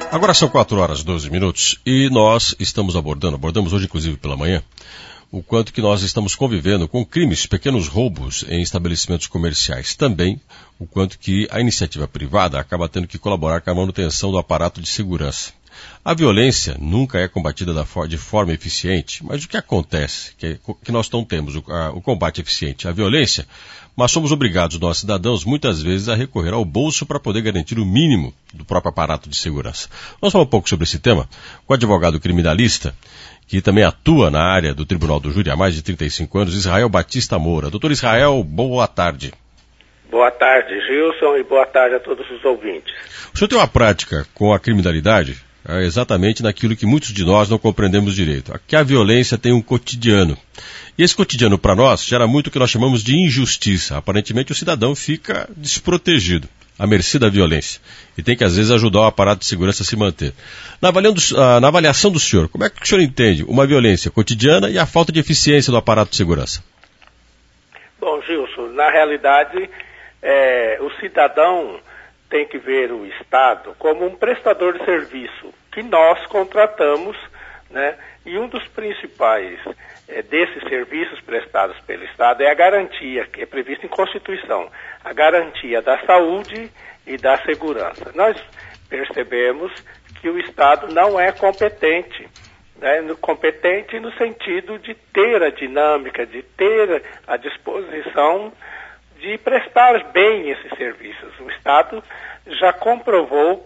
Agora são 4h12 e nós estamos abordamos hoje inclusive pela manhã, o quanto que nós estamos convivendo com crimes, pequenos roubos em estabelecimentos comerciais. Também o quanto que a iniciativa privada acaba tendo que colaborar com a manutenção do aparato de segurança. A violência nunca é combatida de forma eficiente, mas o que acontece? Que nós não temos o combate eficiente à violência, mas somos obrigados, nós cidadãos, muitas vezes a recorrer ao bolso para poder garantir o mínimo do próprio aparato de segurança. Vamos falar um pouco sobre esse tema com o advogado criminalista, que também atua na área do Tribunal do Júri há mais de 35 anos, Israel Batista Moura. Doutor Israel, boa tarde. Boa tarde, Gilson, e boa tarde a todos os ouvintes. O senhor tem uma prática com a criminalidade exatamente naquilo que muitos de nós não compreendemos direito, que a violência tem um cotidiano. E esse cotidiano, para nós, gera muito o que nós chamamos de injustiça. Aparentemente, o cidadão fica desprotegido, à mercê da violência, e tem que, às vezes, ajudar o aparato de segurança a se manter. Na avaliação do senhor, como é que o senhor entende uma violência cotidiana e a falta de eficiência do aparato de segurança? Bom, Gilson, na realidade, o cidadão tem que ver o Estado como um prestador de serviço que nós contratamos, né? E um dos principais desses serviços prestados pelo Estado é a garantia, que é prevista em Constituição, a garantia da saúde e da segurança. Nós percebemos que o Estado não é competente, né? Competente no sentido de ter a dinâmica, de ter a disposição de prestar bem esses serviços. O Estado já comprovou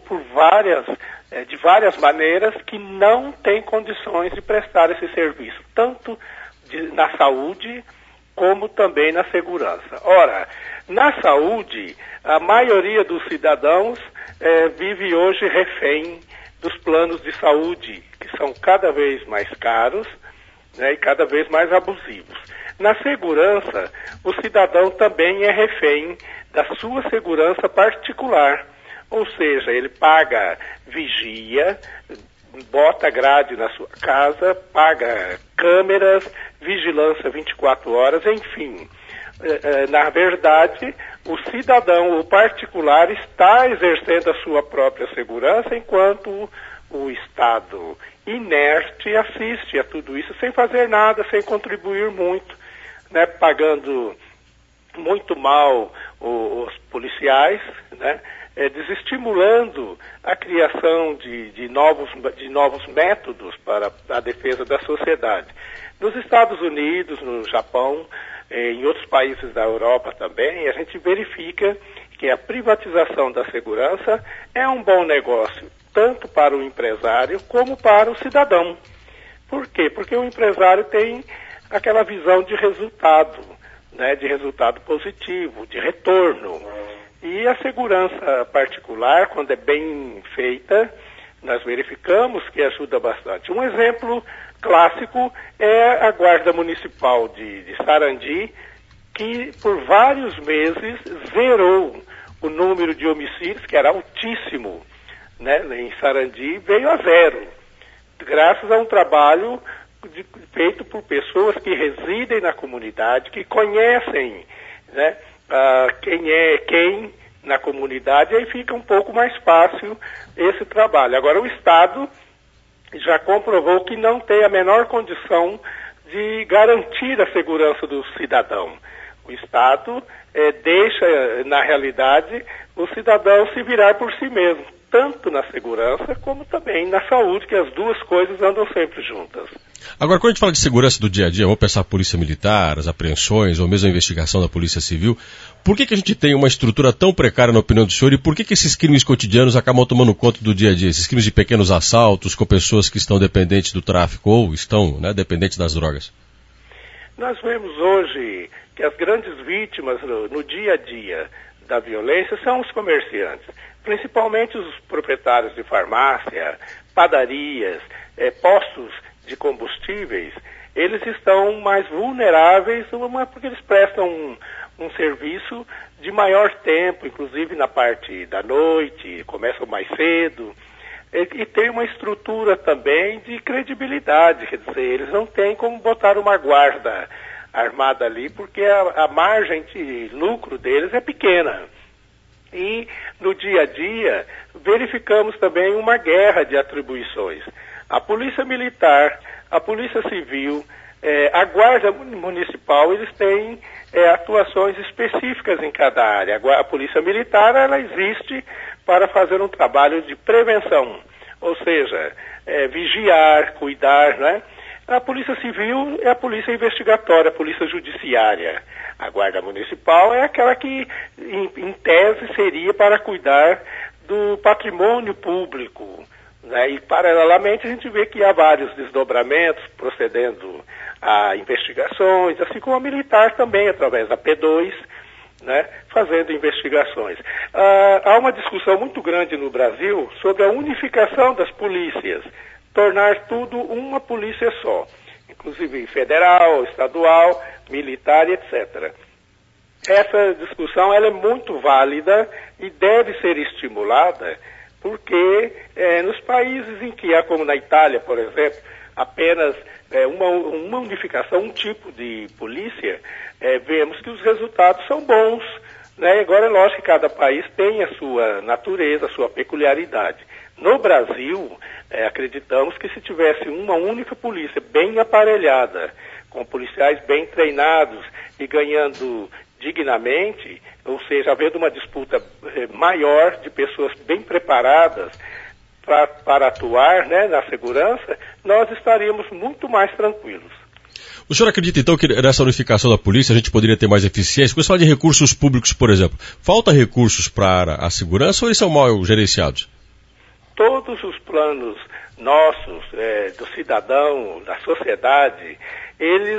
de várias maneiras que não tem condições de prestar esse serviço, tanto na saúde como também na segurança. Ora, na saúde, a maioria dos cidadãos vive hoje refém dos planos de saúde, que são cada vez mais caros, né, e cada vez mais abusivos. Na segurança, o cidadão também é refém da sua segurança particular, ou seja, ele paga vigia, bota grade na sua casa, paga câmeras, vigilância 24 horas, enfim. Na verdade, o cidadão, o particular, está exercendo a sua própria segurança, enquanto o Estado inerte assiste a tudo isso sem fazer nada, sem contribuir muito, né, pagando muito mal os policiais, né, desestimulando a criação de novos métodos para a defesa da sociedade. Nos Estados Unidos, no Japão, em outros países da Europa também, a gente verifica que a privatização da segurança é um bom negócio, tanto para o empresário como para o cidadão. Por quê? Porque o empresário tem aquela visão de resultado, né, de resultado positivo, de retorno. E a segurança particular, quando é bem feita, nós verificamos que ajuda bastante. Um exemplo clássico é a Guarda Municipal de Sarandi, que por vários meses zerou o número de homicídios, que era altíssimo, né, em Sarandi, veio a zero, graças a um trabalho feito por pessoas que residem na comunidade, que conhecem, né, quem é quem na comunidade, e aí fica um pouco mais fácil esse trabalho. Agora, o Estado já comprovou que não tem a menor condição de garantir a segurança do cidadão. O Estado deixa, na realidade, o cidadão se virar por si mesmo, tanto na segurança como também na saúde, que as duas coisas andam sempre juntas. Agora, quando a gente fala de segurança do dia a dia, vamos pensar a polícia militar, as apreensões, ou mesmo a investigação da polícia civil, por que a gente tem uma estrutura tão precária na opinião do senhor e por que esses crimes cotidianos acabam tomando conta do dia a dia? Esses crimes de pequenos assaltos com pessoas que estão dependentes do tráfico ou estão, né, dependentes das drogas? Nós vemos hoje que as grandes vítimas no dia a dia da violência são os comerciantes, principalmente os proprietários de farmácia, padarias, postos de combustíveis. Eles estão mais vulneráveis porque eles prestam um serviço de maior tempo, inclusive na parte da noite, começam mais cedo, e tem uma estrutura também de credibilidade, quer dizer, eles não têm como botar uma guarda armada ali, porque a margem de lucro deles é pequena. E no dia a dia verificamos também uma guerra de atribuições. A Polícia Militar, a Polícia Civil, a Guarda Municipal, eles têm atuações específicas em cada área. A Polícia Militar, ela existe para fazer um trabalho de prevenção, ou seja, vigiar, cuidar, né? A Polícia Civil é a polícia investigatória, a polícia judiciária. A Guarda Municipal é aquela que, em tese, seria para cuidar do patrimônio público, né? E, paralelamente, a gente vê que há vários desdobramentos procedendo a investigações, assim como a militar também, através da P2, né, fazendo investigações. Há uma discussão muito grande no Brasil sobre a unificação das polícias, tornar tudo uma polícia só, inclusive federal, estadual, militar, etc. Essa discussão ela é muito válida e deve ser estimulada, porque nos países em que há, como na Itália, por exemplo, apenas uma unificação, um tipo de polícia, vemos que os resultados são bons, né? Agora é lógico que cada país tem a sua natureza, a sua peculiaridade. No Brasil, acreditamos que se tivesse uma única polícia bem aparelhada, com policiais bem treinados e ganhando dignamente, ou seja, havendo uma disputa maior de pessoas bem preparadas para atuar, né, na segurança, nós estaríamos muito mais tranquilos. O senhor acredita, então, que nessa unificação da polícia a gente poderia ter mais eficiência? Quando você fala de recursos públicos, por exemplo, falta recursos para a segurança ou eles são mal gerenciados? Todos os planos nossos, do cidadão, da sociedade, eles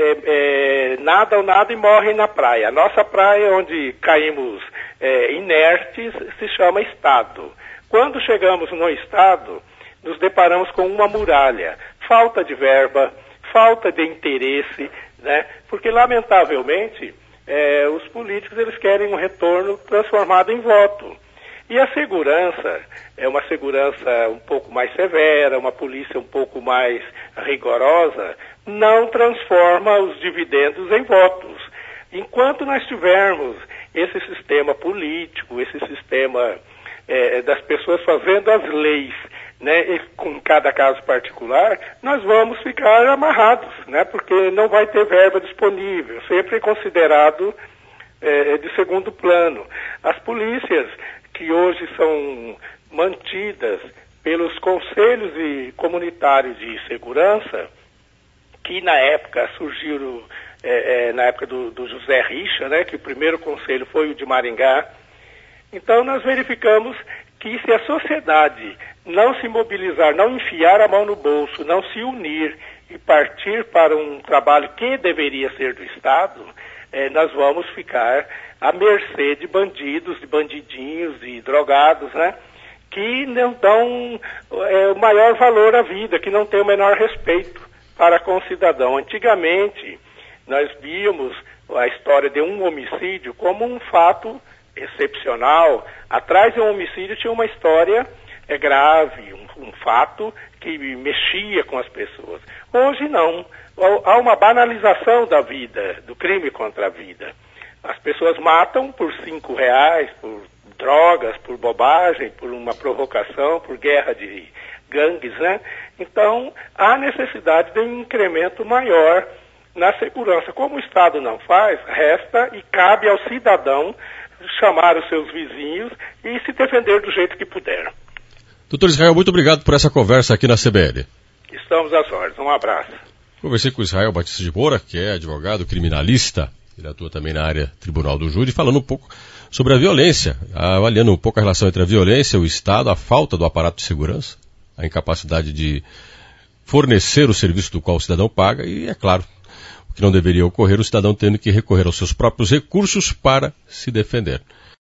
nadam e morrem na praia. A nossa praia, onde caímos inertes, se chama Estado. Quando chegamos no Estado, nos deparamos com uma muralha, falta de verba, falta de interesse, né? Porque, lamentavelmente, os políticos eles querem um retorno transformado em voto. E a segurança é uma segurança um pouco mais severa, uma polícia um pouco mais rigorosa, não transforma os dividendos em votos. Enquanto nós tivermos esse sistema político, esse sistema das pessoas fazendo as leis, né, com cada caso particular, nós vamos ficar amarrados, né, porque não vai ter verba disponível, sempre considerado de segundo plano. As polícias que hoje são mantidas pelos conselhos comunitários de segurança, que na época surgiram, na época do José Richa, né, que o primeiro conselho foi o de Maringá. Então nós verificamos que se a sociedade não se mobilizar, não enfiar a mão no bolso, não se unir e partir para um trabalho que deveria ser do Estado, nós vamos ficar à mercê de bandidos, de bandidinhos, de drogados, né? Que não dão o maior valor à vida, que não têm o menor respeito para com o cidadão. Antigamente, nós víamos a história de um homicídio como um fato excepcional. Atrás de um homicídio tinha uma história grave, um fato que mexia com as pessoas. Hoje não. Há uma banalização da vida, do crime contra a vida. As pessoas matam por R$5, por drogas, por bobagem, por uma provocação, por guerra de gangues, né? Então, há necessidade de um incremento maior na segurança. Como o Estado não faz, resta e cabe ao cidadão chamar os seus vizinhos e se defender do jeito que puder. Doutor Israel, muito obrigado por essa conversa aqui na CBN. Estamos às ordens. Um abraço. Conversei com o Israel Batista de Moura, que é advogado criminalista. Ele atua também na área Tribunal do Júri, falando um pouco sobre a violência, avaliando um pouco a relação entre a violência, o Estado, a falta do aparato de segurança, a incapacidade de fornecer o serviço do qual o cidadão paga e, é claro, o que não deveria ocorrer, o cidadão tendo que recorrer aos seus próprios recursos para se defender.